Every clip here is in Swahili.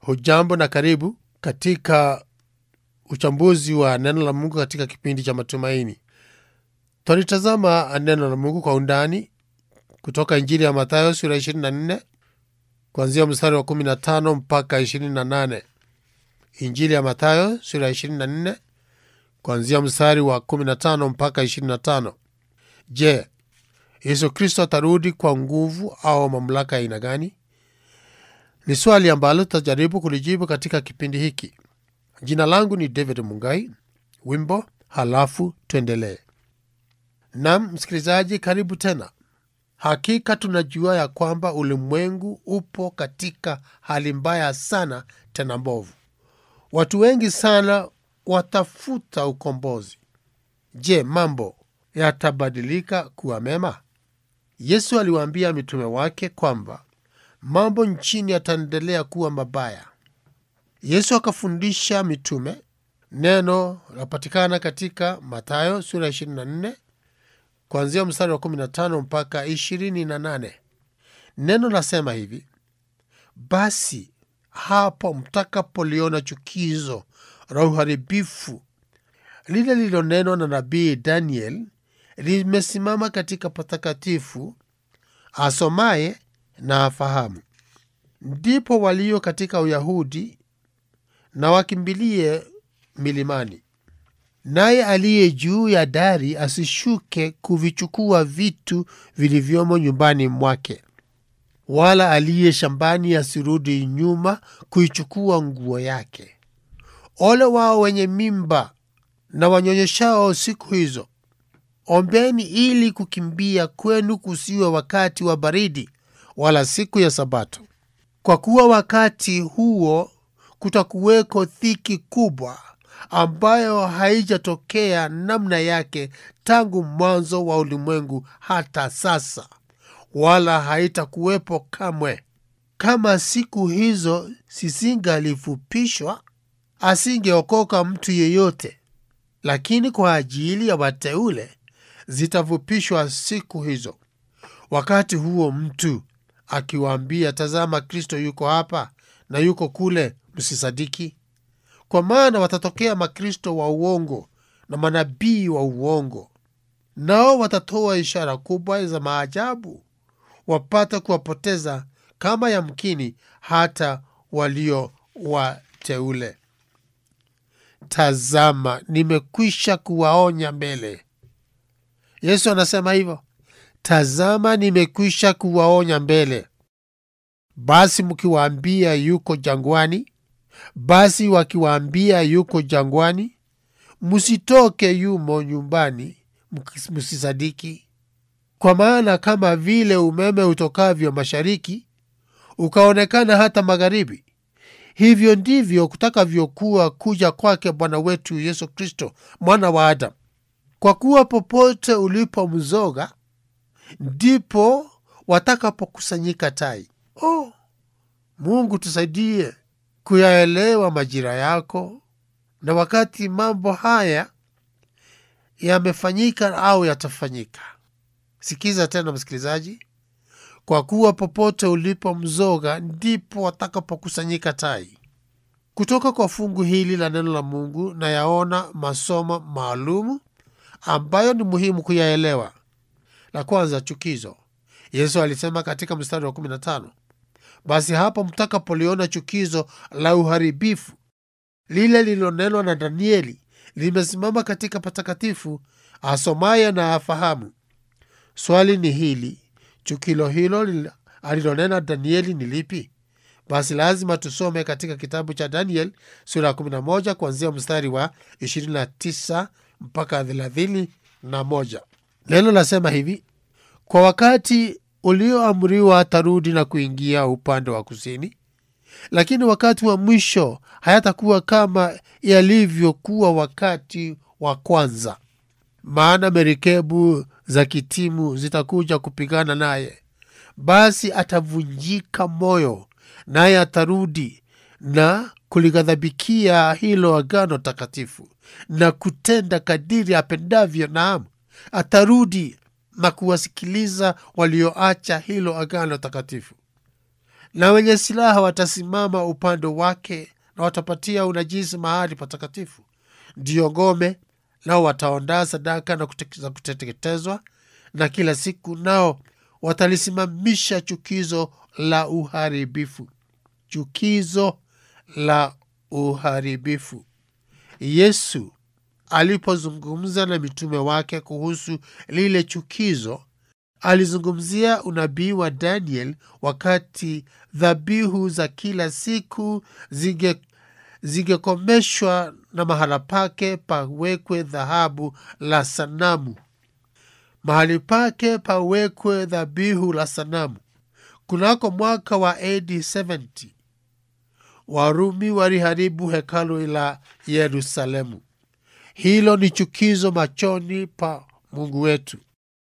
Hujambo na karibu katika uchambuzi wa neno la Mungu katika kipindi cha matumaini. Tunalitazama neno la Mungu kwa undani kutoka Injili ya Mathayo sura 24 kuanzia mstari wa 15 mpaka 28. Injili ya Mathayo sura 24 kuanzia mstari wa 15 mpaka 25. Je, Yesu Kristo atarudi kwa nguvu au mamlaka aina gani? Ni swali ambalo tutajaribu kulijibu katika kipindi hiki. Jina langu ni David Mungai. Wimbo halafu tuendelee. Naam msikilizaji, karibu tena. Hakika tunajua ya kwamba ulimwengu upo katika hali mbaya sana tena mbovu. Watu wengi sana watafuta ukombozi. Je, mambo yatabadilika kuwa mema? Yesu aliwaambia mitume wake kwamba mambo nchini yataendelea kuwa mabaya. Yesu akafundisha mitume. Neno lapatikana katika Mathayo sura 24 kuanzia mstari wa 15 mpaka 28. Neno lasema hivi: basi hapo mtakapoliona chukizo la uharibifu lile lililonenwa na nabii Daniel limesimama katika patakatifu, asomaye na afahamu. Ndipo walio katika Uyahudi na wakimbilie milimani. Naye aliye juu ya dari asishuke kuvichukua vitu vilivyomo nyumbani mwake, wala aliye shambani asirudi nyuma kuichukua nguo yake. Ole wao wenye mimba na wanyonyeshao siku hizo. Ombeni ili kukimbia kwenu kusiwe wakati wa baridi, wala siku ya Sabato. Kwa kuwa wakati huo kutakuweko dhiki kubwa ambayo haijatokea namna yake tangu mwanzo wa ulimwengu hata sasa, wala haitakuwepo kamwe. Kama siku hizo sisingalifupishwa, asingeokoka mtu yeyote. Lakini kwa ajili ya wateule zitafupishwa siku hizo. Wakati huo mtu akiwaambia, tazama Kristo yuko hapa na yuko kule, msisadiki. Kwa maana watatokea makristo wa uongo na manabii wa uongo, nao watatoa ishara kubwa za maajabu, wapata kuwapoteza kama yamkini hata walio wateule. Tazama, nimekwisha kuwaonya mbele. Yesu anasema hivyo. Tazama, nimekwisha kuwaonya mbele. Basi mkiwaambia yuko jangwani, basi wakiwaambia yuko jangwani, msitoke yumo nyumbani, msisadiki. Kwa maana kama vile umeme utokavyo mashariki ukaonekana hata magharibi, hivyo ndivyo kutakavyokuwa kuja kwake Bwana wetu Yesu Kristo, mwana wa Adamu. Kwa kuwa popote ulipo mzoga, ndipo watakapokusanyika tai. Mungu tusaidie kuyaelewa majira yako na wakati mambo haya yamefanyika au yatafanyika. Sikiza tena msikilizaji. Kwa kuwa popote ulipo mzoga, ndipo watakapokusanyika tai. Kutoka kwa fungu hili la neno la Mungu na yaona masomo maalumu ambayo ni muhimu kuyaelewa. La kwanza, chukizo. Yesu alisema katika mstari wa 15, basi hapo mtakapoliona chukizo la uharibifu lile lililonenwa na Danieli limesimama katika patakatifu, asomaye na afahamu. Swali ni hili: chukilo hilo alilonena Danieli ni lipi? Basi lazima tusome katika kitabu cha Daniel sura 11 kuanzia mstari wa 29 mpaka 31. Neno lasema hivi: kwa wakati ulioamriwa atarudi na kuingia upande wa kusini, lakini wakati wa mwisho hayatakuwa kama yalivyokuwa wakati wa kwanza. Maana merikebu za kitimu zitakuja kupigana naye, basi atavunjika moyo, naye atarudi na kulighadhabikia hilo agano takatifu na kutenda kadiri apendavyo. Naam, atarudi na kuwasikiliza walioacha hilo agano takatifu. na wenye silaha watasimama upande wake, na watapatia unajisi mahali patakatifu. Ndiyo ngome, nao wataondaa sadaka na kuteketezwa, na kila siku nao watalisimamisha chukizo la uharibifu. Chukizo la uharibifu. Yesu alipozungumza na mitume wake kuhusu lile chukizo, alizungumzia unabii wa Daniel wakati dhabihu za kila siku zingekomeshwa na mahala pake pawekwe dhahabu la sanamu. Mahali pake pawekwe dhabihu la sanamu. Kunako mwaka wa AD 70, Warumi waliharibu hekalu la Yerusalemu. Hilo ni chukizo machoni pa Mungu wetu.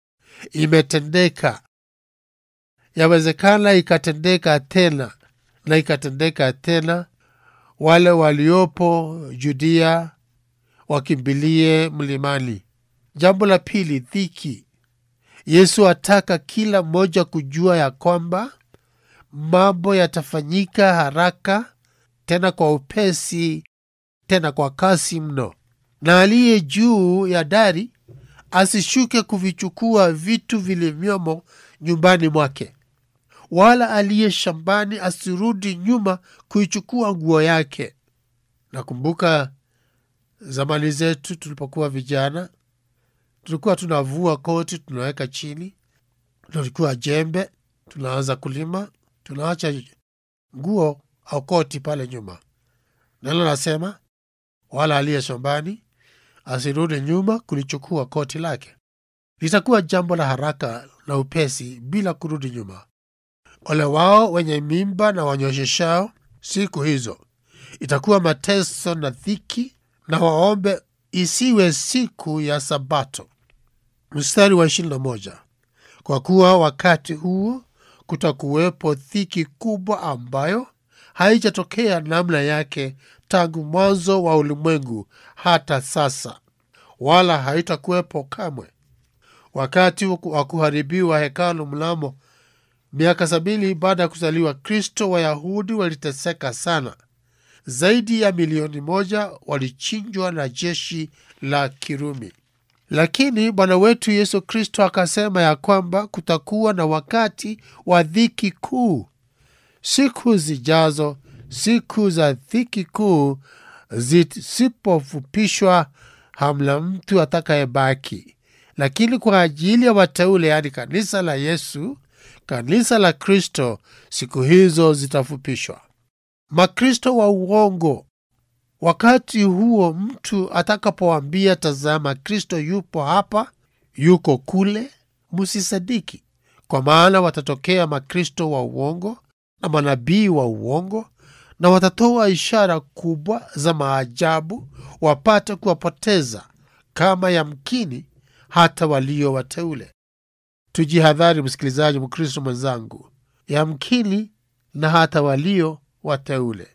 Imetendeka. Yawezekana ikatendeka tena na ikatendeka tena. Wale waliopo Judea wakimbilie mlimani. Jambo la pili, dhiki. Yesu ataka kila mmoja kujua ya kwamba mambo yatafanyika haraka, tena kwa upesi, tena kwa kasi mno. Na aliye juu ya dari asishuke kuvichukua vitu vilivyomo nyumbani mwake, wala aliye shambani asirudi nyuma kuichukua nguo yake. Nakumbuka zamani zetu tulipokuwa vijana, tulikuwa tunavua koti, tunaweka chini, tulikuwa jembe, tunaanza kulima, tunaacha nguo au koti pale nyuma. Neno nasema, wala aliye shambani asirudi nyuma kulichukua koti lake. Litakuwa jambo la haraka na upesi bila kurudi nyuma. Ole wao wenye mimba na wanyosheshao siku hizo. Itakuwa mateso na dhiki, na waombe isiwe siku ya Sabato. Mstari wa 21. Kwa kuwa wakati huo kutakuwepo dhiki kubwa ambayo haijatokea namna yake tangu mwanzo wa ulimwengu hata sasa, wala haitakuwepo kamwe. Wakati wa kuharibiwa hekalu mnamo miaka 70 baada ya kuzaliwa Kristo, Wayahudi waliteseka sana. Zaidi ya 1,000,000 walichinjwa na jeshi la Kirumi. Lakini Bwana wetu Yesu Kristo akasema ya kwamba kutakuwa na wakati wa dhiki kuu. Siku zijazo, siku za dhiki kuu zisipofupishwa, hamna mtu atakayebaki. Lakini kwa ajili ya wateule, yaani kanisa la Yesu, kanisa la Kristo, siku hizo zitafupishwa. Makristo wa uongo, wakati huo mtu atakapoambia, tazama Kristo yupo hapa, yuko kule, msisadiki. Kwa maana watatokea makristo wa uongo na manabii wa uongo, na watatoa ishara kubwa za maajabu, wapate kuwapoteza kama yamkini hata walio wateule. Tujihadhari msikilizaji, Mkristo mwenzangu, yamkini na hata walio wateule.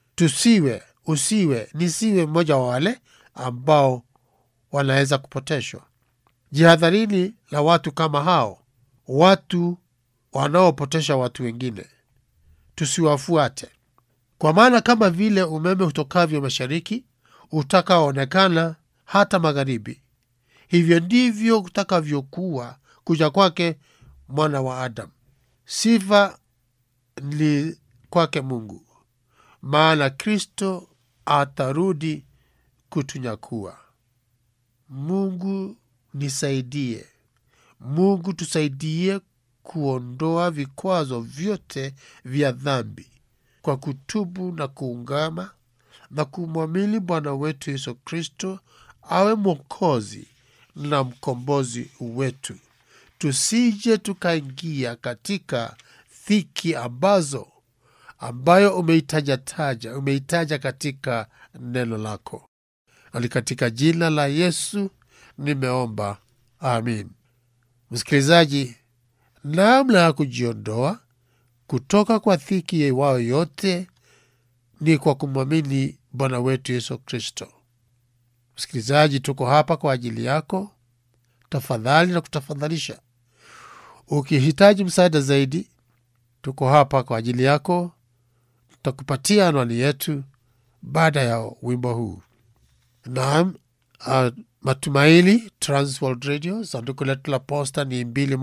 Nisiwe mmoja wa wale ambao wanaweza kupoteshwa. Jihadharini la watu kama hao, watu wanaopotesha watu wengine. Tusiwafuate. Kwa maana kama vile umeme utokavyo mashariki utakaoonekana hata magharibi, hivyo ndivyo kutakavyokuwa kuja kwake Mwana wa Adamu. Sifa ni kwake Mungu, maana Kristo atarudi kutunyakua. Mungu nisaidie. Mungu tusaidie kuondoa vikwazo vyote vya dhambi kwa kutubu na kuungama na kumwamini Bwana wetu Yesu Kristo awe Mwokozi na mkombozi wetu. Tusije tukaingia katika dhiki ambayo umeitaja katika neno lako. Na katika jina la Yesu nimeomba, amin. Msikilizaji, namna ya kujiondoa kutoka kwa dhiki wao yote ni kwa kumwamini Bwana wetu Yesu Kristo. Msikilizaji, tuko hapa kwa ajili yako. Tafadhali na kutafadhalisha, ukihitaji msaada zaidi, Tuko hapa kwa ajili yako. Tutakupatia anwani yetu baada ya wimbo huu. Naam, Matumaini Transworld Radio, sanduku letu la posta ni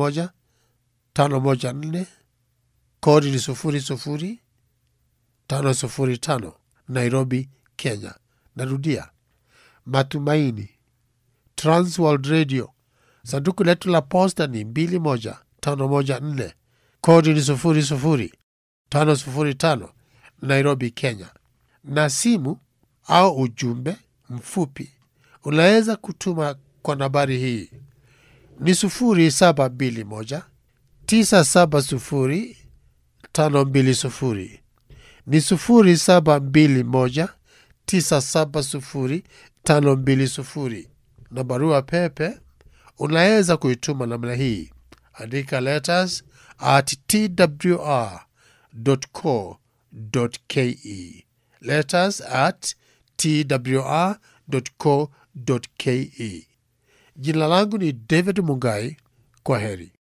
21514, kodi ni 00505, Nairobi, Kenya. Narudia, Matumaini Transworld Radio, sanduku letu la posta ni 21514, kodi ni 00505, Nairobi, Kenya. Na simu au ujumbe mfupi unaweza kutuma kwa nambari hii ni 0721 970 520, ni 0721 970 520. Na barua pepe unaweza kuituma namna hii. Andika letters@twr.co.ke, letters@twr.co.ke. Jina langu ni David Mungai. Kwa heri.